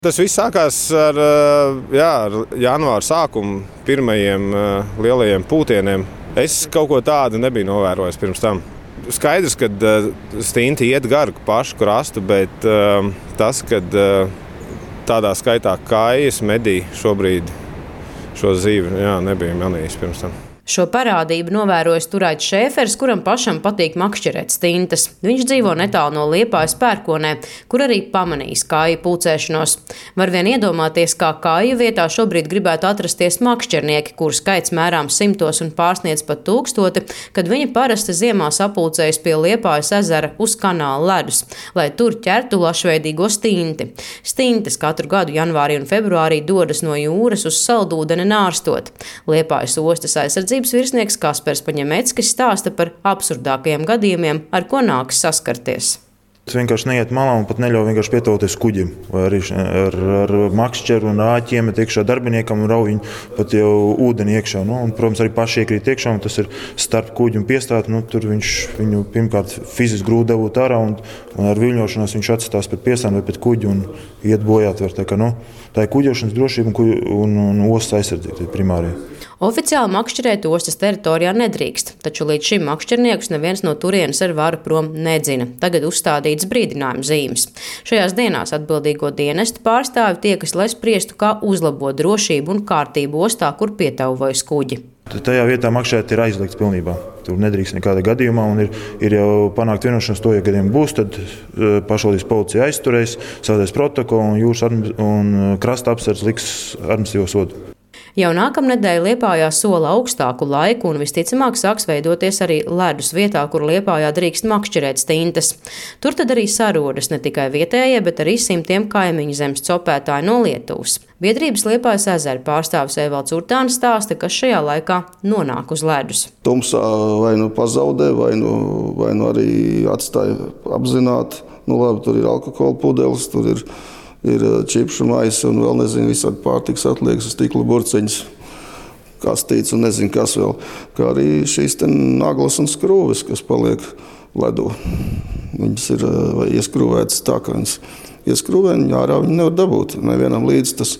Tas viss sākās ar janvāra sākumu, pirmajiem lielajiem pūtieniem. Es kaut ko tādu nebiju novērojis pirms tam. Skaidrs, ka stinti iet garu pašu krastu, bet tas, ka tādā skaitā kājas medī šobrīd šo zīvi, nebija manījis pirms tam. Šo parādību novērojis Turaitis Šēfers, kuram pašam patīk makšķerēt stintas. Viņš dzīvo netālu no Liepājas Pērkonē, kur arī pamanījis kāju pulcēšanos. Var vien iedomāties, kā kāju vietā šobrīd gribētu atrasties makšķernieki, kuru skaits mērāms simtos un pārsniedz pat 1000, kad viņi parasti ziemā sapulcējas pie Liepājas ezera uz kanāla ledus, lai tur ķertu lašveidīgo stinti. Stintas katru gadu janvārī un februārī dodas no jūras uz saldūdeni nārstot. Liepājas ostas aizsardzības virsnieks Kaspars Paņemeckis stāsta par absurdākajiem gadījumiem, ar ko nākas saskarties. Es vienkārši neiet malā un pat neļauju vienkārši pietuvoties kuģim. Vai arī ar makšķeru un āķiem iet iekšā darbiniekam un rauj viņu pat jau ūdeni iekšā. Un, protams, arī paši iekrīt iekšā, un tas ir starp kuģi un piestāti. Tur viņš viņu pirmkārt fiziski grūti dabūt ārā, un ar viļņošanos viņš atstās pret piestāni vai pret kuģi un iet bojāt. Tā ir kuģošanas drošība un ostas aizsardzība primārie. Oficiāli makšķerēt ostas teritorijā nedrīkst, taču līdz šim makšķerniekus neviens no turienes ar varu prom nedzina. Tagad uzstādīts brīdinājuma zīmes. Šajās dienās atbildīgo dienestu pārstāvi tiekas, lai spriestu, kā uzlabot drošību un kārtību ostā, kur pietauvojas kuģi. Tajā vietā makšķerēt ir aizliegts pilnībā. Tur nedrīkst nekādā gadījumā, un ir jau panākt vienošanās to, ja gadījumā būs, tad pašvaldības policija aizturēs, sādēs protokolu un jūras un krasta apsardze liks administratīvo sodu. Jau nākamnedēļ Liepājā sola augstāku laiku un visticamāk sāks veidoties arī ledus vietā, kur Liepājā drīkst makšķerēt stintas. Tur tad arī sarodas ne tikai vietējie, bet arī simtiem kaimiņu zemes copētāji no Lietuvas. Biedrības Liepājas ezera pārstāvis Evalds Urtāns stāsta, kas šajā laikā nonāk uz ledus. Tumsā vai nu pazaudē, vai nu arī atstāja apzināti. Labi, tur ir alkohola pudeles, tur ir čipšu maisi un vēl nezinu visādi pārtiks atliekas, stikla burciņas, kastītes un nezinu kas vēl. Kā arī šīs naglas un skrūves, kas paliek ledū. Viņas ir ieskrūvētas tā, ka viņas ieskrūvē, ārā viņi nevar dabūt. Nevienam līdz tas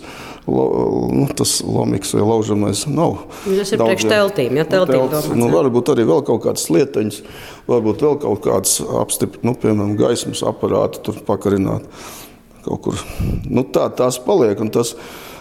lomiks vai laužamais nav. Tas ir priekš teltīm, ja teltīm domāts. Varbūt arī vēl kaut kādas lietiņas, varbūt vēl kaut kādas piemēram, gaismas aparāti tur pakarināt. Kaut kur. Tās paliek, un tas,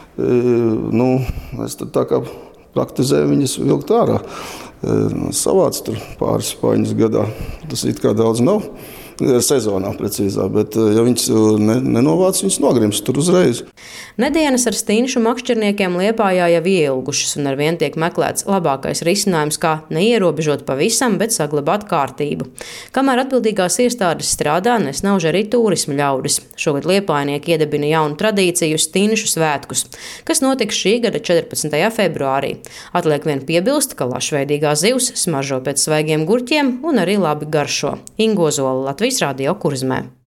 es tā kā praktizēju viņas vilkt ārā. Savāc tur pāris paņas gadā. Tas it kā daudz nav. Sezonā precīzā, bet ja viņas nenovāc, viņas nogrims tur uzreiz. Nedēļas ar stinšu makšķerniekiem Liepājā jau ielgušas, un arvien tiek meklēts labākais risinājums, kā neierobežot pavisam, bet saglabāt kārtību. Kamēr atbildīgās iestādes strādā, nesnauž arī turisma ļaudis. Šogad liepājnieki iedibina jaunu tradīciju stinšu svētkus, kas notiks šī gada 14. februārī. Atliek vien piebilst, ka lašveidīgā zivs smaržo pēc svaigiem gurķiem un arī labi garšo. Ingo Zola, Latvijas Radio Kurzmē.